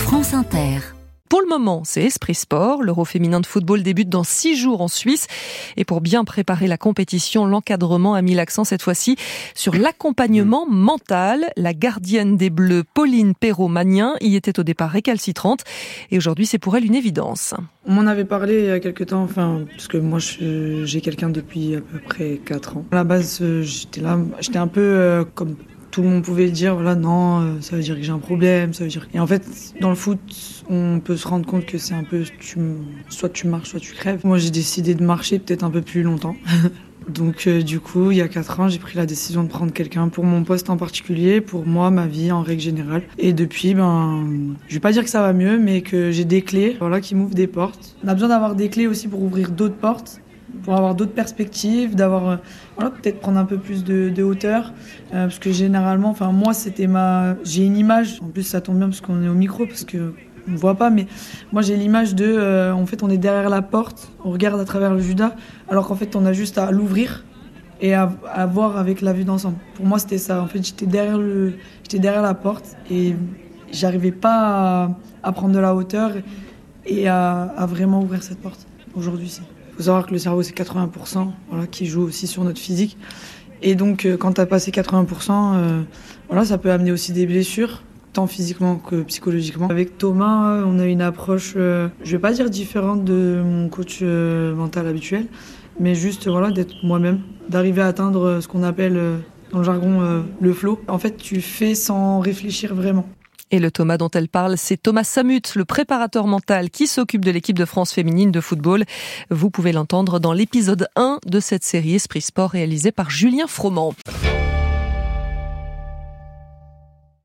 France Inter. Pour le moment, c'est Esprit Sport. L'Euro féminin de football débute dans 6 jours en Suisse. Et pour bien préparer la compétition, l'encadrement a mis l'accent cette fois-ci sur l'accompagnement mental. La gardienne des Bleus, Pauline Perrault-Magnin, y était au départ récalcitrante. Et aujourd'hui, c'est pour elle une évidence. On m'en avait parlé il y a quelques temps, parce que moi j'ai quelqu'un depuis à peu près 4 ans. À la base, j'étais un peu comme tout le monde pouvait dire, voilà, non, ça veut dire que j'ai un problème, ça veut dire... Et en fait, dans le foot, on peut se rendre compte que c'est un peu, soit tu marches, soit tu crèves. Moi, j'ai décidé de marcher peut-être un peu plus longtemps. Donc, du coup, il y a 4 ans, j'ai pris la décision de prendre quelqu'un pour mon poste en particulier, pour moi, ma vie en règle générale. Et depuis, je vais pas dire que ça va mieux, mais que j'ai des clés, voilà, qui m'ouvrent des portes. On a besoin d'avoir des clés aussi pour ouvrir d'autres portes, pour avoir d'autres perspectives, d'avoir, voilà, peut-être prendre un peu plus de hauteur, parce que généralement, moi, j'ai une image, en plus ça tombe bien parce qu'on est au micro, parce que on ne voit pas, mais moi j'ai l'image en fait, on est derrière la porte, on regarde à travers le judas, alors qu'en fait, on a juste à l'ouvrir et à voir avec la vue d'ensemble. Pour moi, c'était ça. En fait, j'étais derrière la porte et j'arrivais pas à prendre de la hauteur et à vraiment ouvrir cette porte. Aujourd'hui, il faut savoir que le cerveau, c'est 80%, voilà, qui joue aussi sur notre physique. Et donc, quand tu as passé 80%, voilà, ça peut amener aussi des blessures, tant physiquement que psychologiquement. Avec Thomas, on a une approche, je vais pas dire différente de mon coach mental habituel, mais juste, voilà, d'être moi-même, d'arriver à atteindre ce qu'on appelle, dans le jargon, le flow. En fait, tu fais sans réfléchir vraiment. Et le Thomas dont elle parle, c'est Thomas Samut, le préparateur mental qui s'occupe de l'équipe de France féminine de football. Vous pouvez l'entendre dans l'épisode 1 de cette série Esprit Sport réalisée par Julien Froment.